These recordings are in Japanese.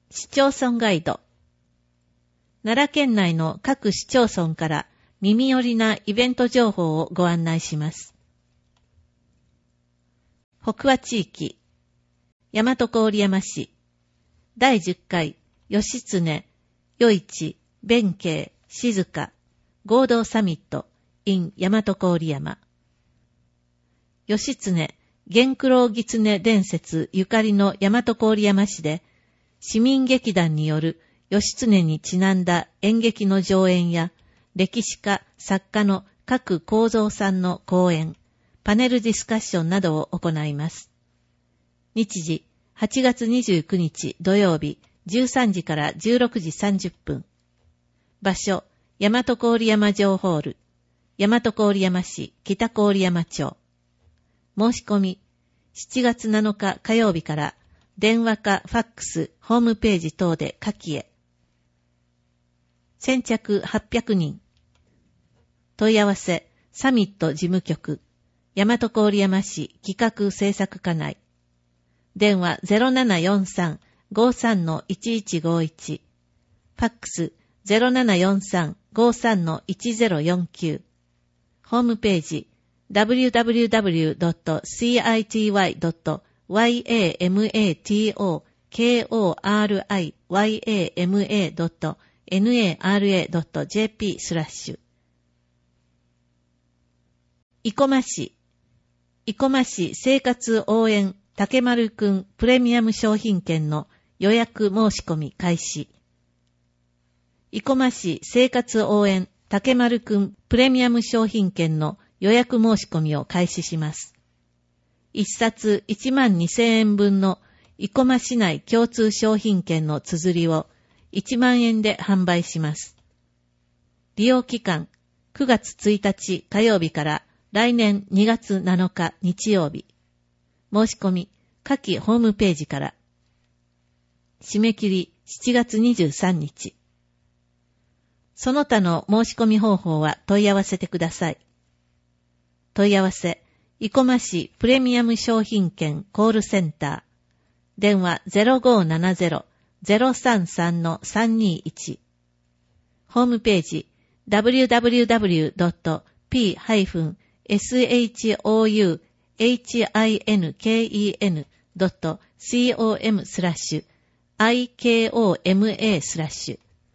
市町村ガイド。奈良県内の各市町村から耳寄りなイベント情報をご案内します。北和地域、大和郡山市、第10回義経、余市、弁慶、静か、合同サミット in 大和郡山。義経、源九郎狐伝説ゆかりの大和郡山市で、市民劇団による義経にちなんだ演劇の上演や、歴史家、作家の各幸三さんの講演、パネルディスカッションなどを行います。日時、8月29日土曜日、13時から16時30分。場所、大和郡山城ホール、大和郡山市北郡山町。申し込み、7月7日火曜日から電話かファックス、ホームページ等で下記へ。先着800人。問い合わせ、サミット事務局、大和郡山市企画制作課内。電話 0743-53-1151。ファックス 0743-53-1049。ホームページ www.citywa.yamakoriYama.nara.jp/生駒市、生駒市生活応援竹丸くんプレミアム商品券の予約申し込み開始。生駒市生活応援竹丸くんプレミアム商品券の予約申し込みを開始します。一冊12,000円分の生駒市内共通商品券の綴りを1万円で販売します。利用期間9月1日火曜日から来年2月7日日曜日。申し込み、下記ホームページから。締め切り7月23日。その他の申し込み方法は問い合わせてください。問い合わせ、生駒市プレミアム商品券コールセンター。電話 0570-033-321。ホームページ、www.p-hinken.com/ikoma/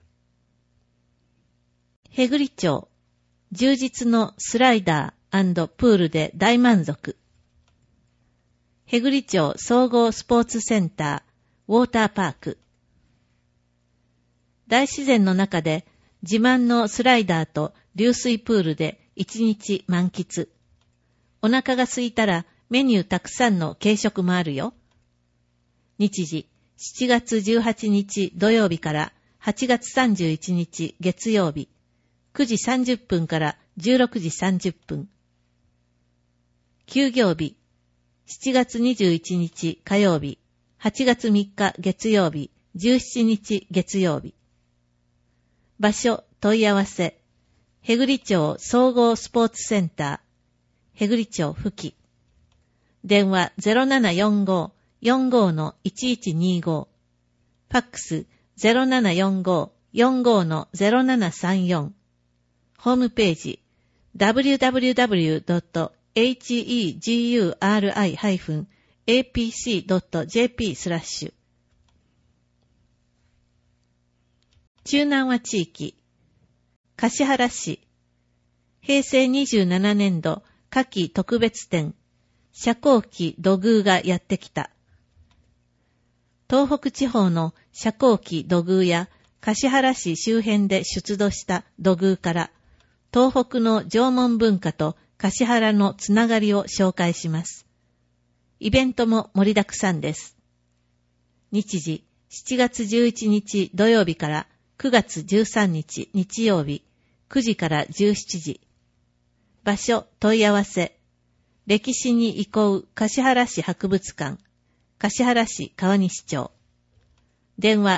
へぐり町、充実のスライダー&プールで大満足。へぐり町総合スポーツセンター、ウォーターパーク。大自然の中で自慢のスライダーと流水プールで一日満喫。お腹が空いたらメニューたくさんの軽食もあるよ。日時、7月18日土曜日から8月31日月曜日。9時30分から16時30分。休業日、7月21日火曜日、8月3日月曜日、17日月曜日。場所、問い合わせ、へぐり町総合スポーツセンター、へぐり町付近。電話 0745-45-1125。ファックス 0745-45-0734。ホームページ www.heguri-apc.jp/ 中南和地域、橿原市、平成27年度夏季特別展、遮光器土偶がやってきた。東北地方の遮光器土偶や橿原市周辺で出土した土偶から、東北の縄文文化と橿原のつながりを紹介します。イベントも盛りだくさんです。日時、7月11日土曜日から9月13日日曜日、9時から17時。場所、問い合わせ。歴史に憩う橿原市博物館、橿原市川西町。電話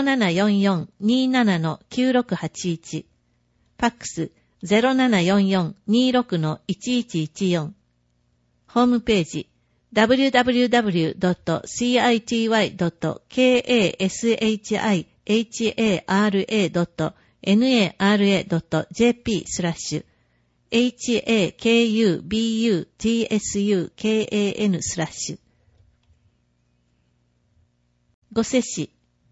0744-27-9681。ファックス0744-26-1114。ホームページ www.city-hara.shara.hakubutsukan/ご世子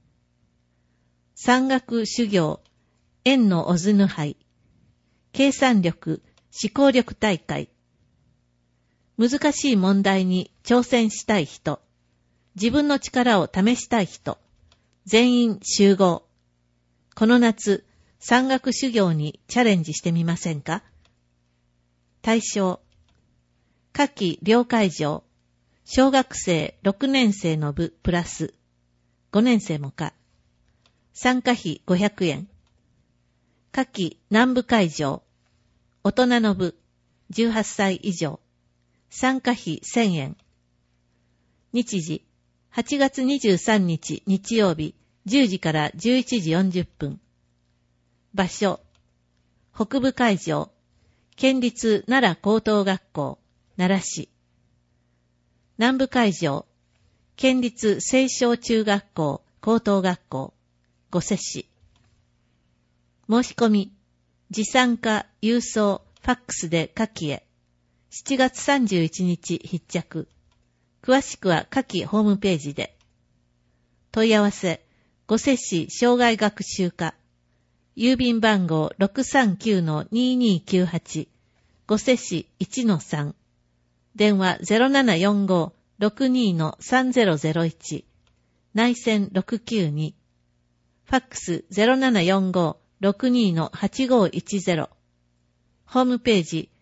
山岳修行縁のオズヌ杯計算力思考力大会難しい問題に挑戦したい人自分の力を試したい人全員集合この夏山岳修行にチャレンジしてみませんか対象夏季両会場小学生6年生の部プラス5年生もか。参加費500円。夏季南部会場。大人の部18歳以上。参加費1000円。日時8月23日日曜日10時から11時40分。場所北部会場。県立奈良高等学校奈良市。南部会場。県立青少中学校高等学校御所市申し込み持参か郵送ファックスで下記へ7月31日必着詳しくは下記ホームページで問い合わせ御所市障害学習課郵便番号 639-2298 御所市 1-3 電話 0745-62-3001 内線692ファックス 0745-62-8510 ホームページ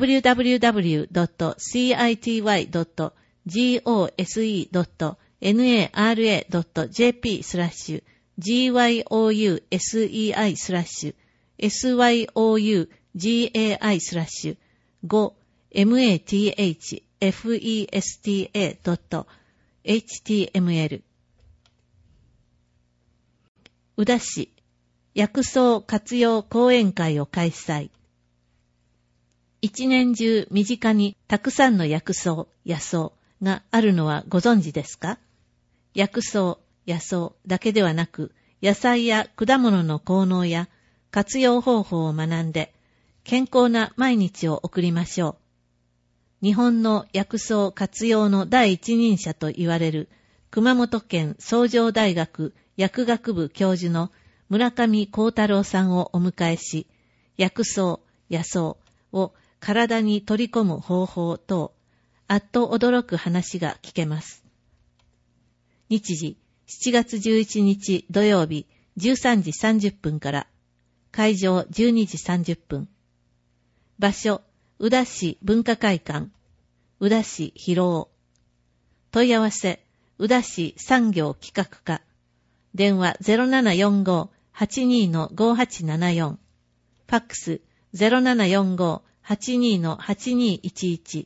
www.cityy.gouSEI/syouseifesta.html 宇陀市薬草活用講演会を開催。一年中身近にたくさんの薬草、野草があるのはご存知ですか？薬草、野草だけではなく、野菜や果物の効能や活用方法を学んで、健康な毎日を送りましょう。日本の薬草活用の第一人者と言われる熊本県崇城大学薬学部教授の村上幸太郎さんをお迎えし、薬草、野草を体に取り込む方法等、あっと驚く話が聞けます。日時、7月11日土曜日13時30分から、会場12時30分。場所、宇陀市文化会館、宇陀市広尾。問い合わせ、宇陀市産業企画課。電話 0745-82-5874 ファックス 0745-82-8211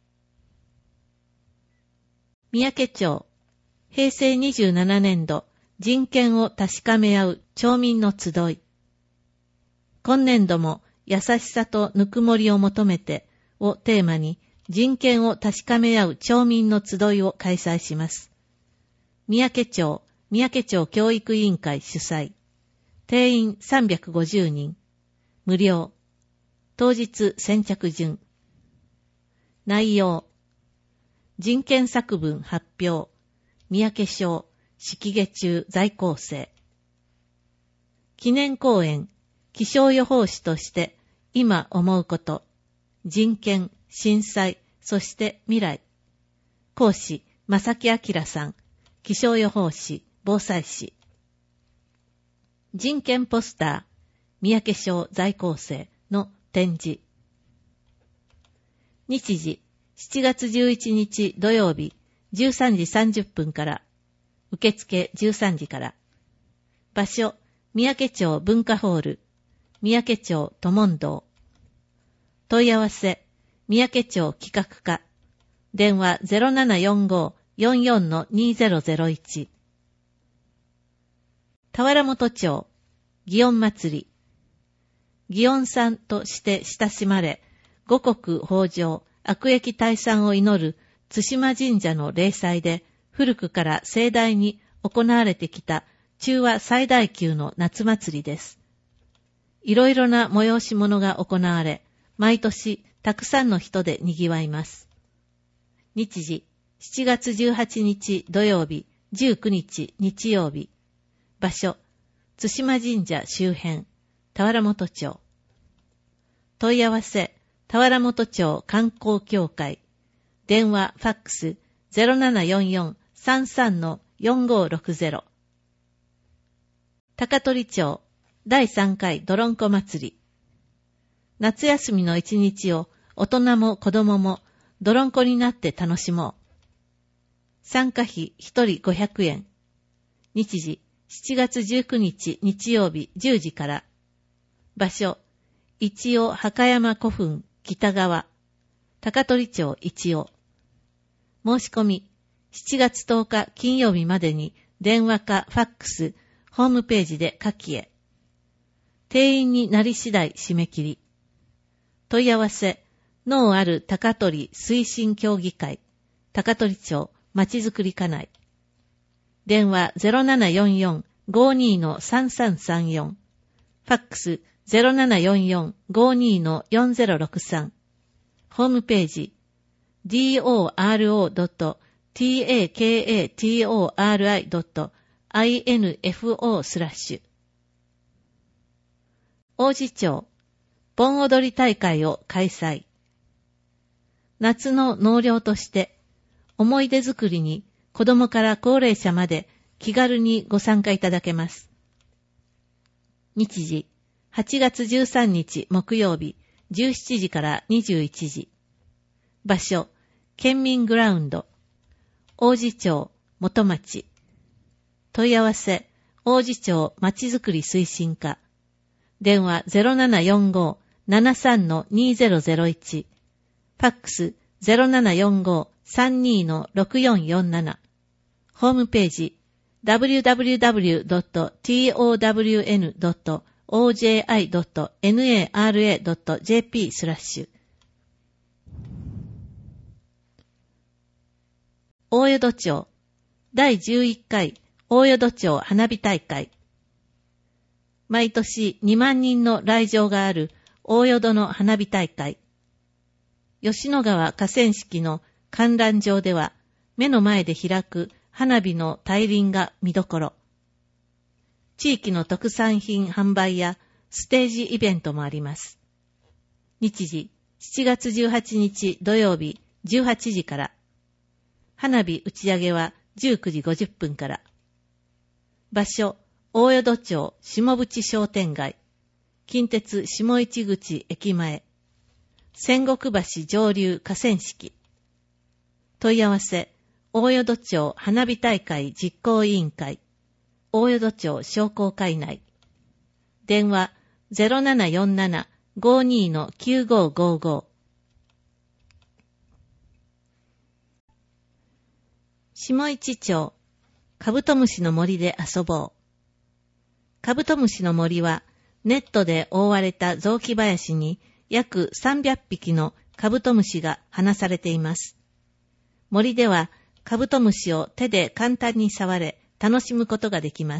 三宅町平成27年度人権を確かめ合う町民の集い今年度も優しさとぬくもりを求めてをテーマに人権を確かめ合う町民の集いを開催します。三宅町教育委員会主催。定員350人。無料。当日先着順。内容。人権作文発表。三宅省。式下中在校生。記念講演。気象予報士として今思うこと。人権、震災、そして未来。講師、正木明さん。気象予報士。防災士人権ポスター三宅省在校生の展示日時7月11日土曜日13時30分から受付13時から場所三宅町文化ホール三宅町都門堂問い合わせ三宅町企画課電話 0745-44-2001田原本町、祇園祭り。祇園さんとして親しまれ、五穀豊穣、悪疫退散を祈る対馬神社の例祭で古くから盛大に行われてきた中和最大級の夏祭りです。いろいろな催し物が行われ、毎年たくさんの人で賑わいます。日時、7月18日土曜日、19日日曜日。場所、対馬神社周辺、田原本町。問い合わせ、田原本町観光協会。電話、ファックス、0744-33-4560。高取町、第3回どろんこ祭り。夏休みの一日を大人も子供もどろんこになって楽しもう。参加費1人500円。日時、7月19日日曜日10時から。場所、一尾墓山古墳北側。高取町一尾。申し込み、7月10日金曜日までに電話かファックス、ホームページで下記へ。定員になり次第締め切り。問い合わせ、能ある高取推進協議会、高取町まちづくり課内。電話 0744-52-3334。ファックス 0744-52-4063。ホームページ、doro.takatori.info/王子町、盆踊り大会を開催。夏の納涼として、思い出作りに子供から高齢者まで気軽にご参加いただけます。日時、8月13日木曜日、17時から21時。場所、県民グラウンド、王子町、元町。問い合わせ、王子町まちづくり推進課。電話 0745-73-2001。ファックス 0745-32-6447。ホームページ www.town.oji.nara.jp/ 大淀町第11回大淀町花火大会。毎年2万人の来場がある大淀の花火大会。吉野川河川敷の観覧場では目の前で開く花火の大輪が見どころ。地域の特産品販売やステージイベントもあります。日時、7月18日土曜日18時から。花火打ち上げは19時50分から。場所、大淀町下渕商店街。近鉄下市口駅前。仙石橋上流河川敷。問い合わせ、大淀町花火大会実行委員会。大淀町商工会内。電話 0747-52-9555。下市町、カブトムシの森で遊ぼう。カブトムシの森は、ネットで覆われた雑木林に約300匹のカブトムシが放されています。森では、カブトムシを手で簡単に触れ、楽しむことができます。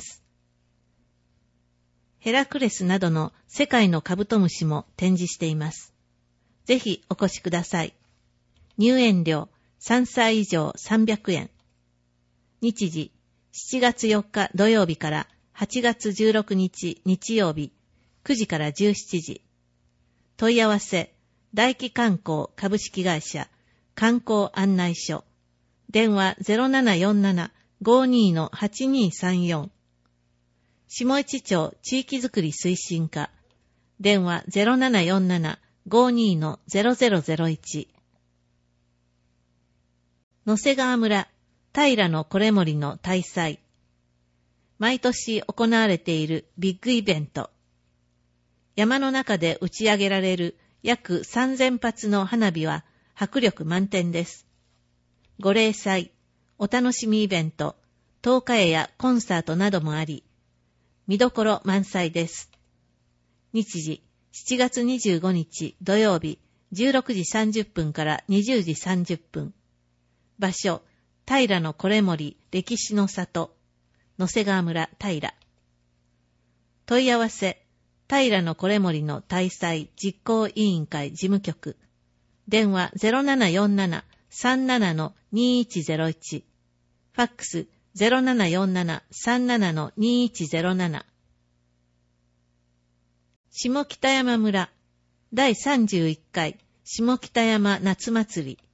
ヘラクレスなどの世界のカブトムシも展示しています。ぜひお越しください。入園料3歳以上300円。日時、7月4日土曜日から8月16日日曜日、9時から17時。問い合わせ、大気観光株式会社観光案内所。電話 0747-52-8234。下市町地域づくり推進課。電話 0747-52-0001。野瀬川村平のこれ森の大祭。毎年行われているビッグイベント。山の中で打ち上げられる約3000発の花火は迫力満点です。ご例祭、お楽しみイベント、灯火会やコンサートなどもあり、見どころ満載です。日時、7月25日土曜日、16時30分から20時30分。 場所、平維盛歴史の里、野瀬川村平。問い合わせ、平維盛の大祭実行委員会事務局。電話 0747-37-2101。ファックス 0747-37-2107。下北山村第31回下北山夏祭り。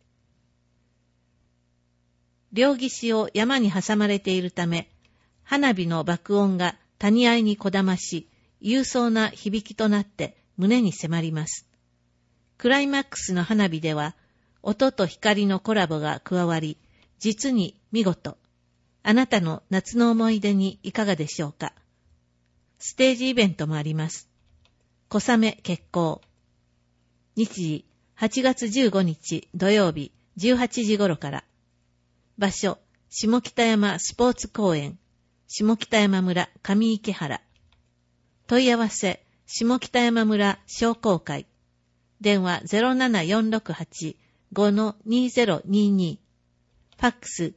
両岸を山に挟まれているため、花火の爆音が谷合にこだまし、勇壮な響きとなって胸に迫ります。クライマックスの花火では、音と光のコラボが加わり、実に見事。あなたの夏の思い出にいかがでしょうか。ステージイベントもあります。小雨決行。日時、8月15日土曜日18時頃から。場所、下北山スポーツ公園、下北山村上池原。問い合わせ、下北山村商工会。電話 07468-5-2022。ファックス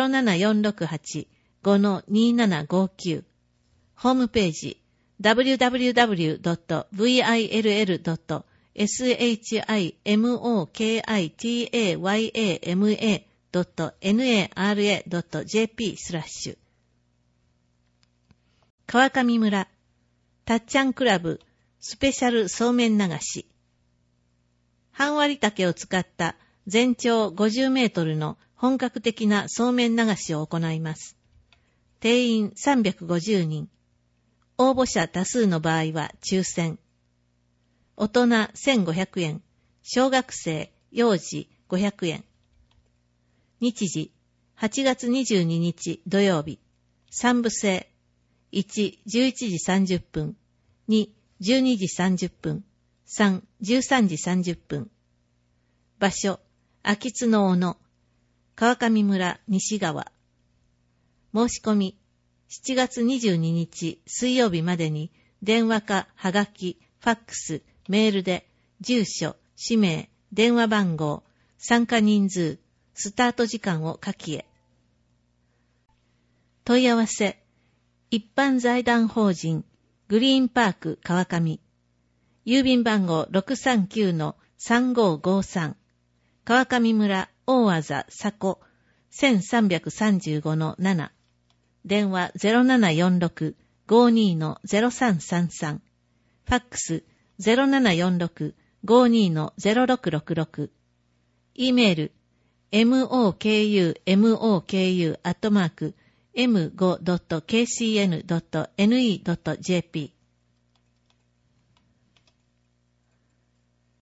07468-5-2759。ホームページ www.villagutayama.nara.jp/川上村たっちゃんクラブスペシャルそうめん流し。半割竹を使った全長50メートルの本格的なそうめん流しを行います。定員350人。応募者多数の場合は抽選。大人1500円。小学生、幼児500円。日時、8月22日土曜日。3部制。1、11時30分。2、12時30分。3、13時30分。場所、秋津の小野。川上村西側。申し込み、7月22日水曜日までに電話かはがき、ファックス、メールで住所、氏名、電話番号、参加人数、スタート時間を書きへ。問い合わせ、一般財団法人グリーンパーク川上。郵便番号 639-3553。川上村大和座佐古 1335-7。電話 0746-52-0333。ファックス 0746-52-0666。E メール moku@m5.kcn.ne.jp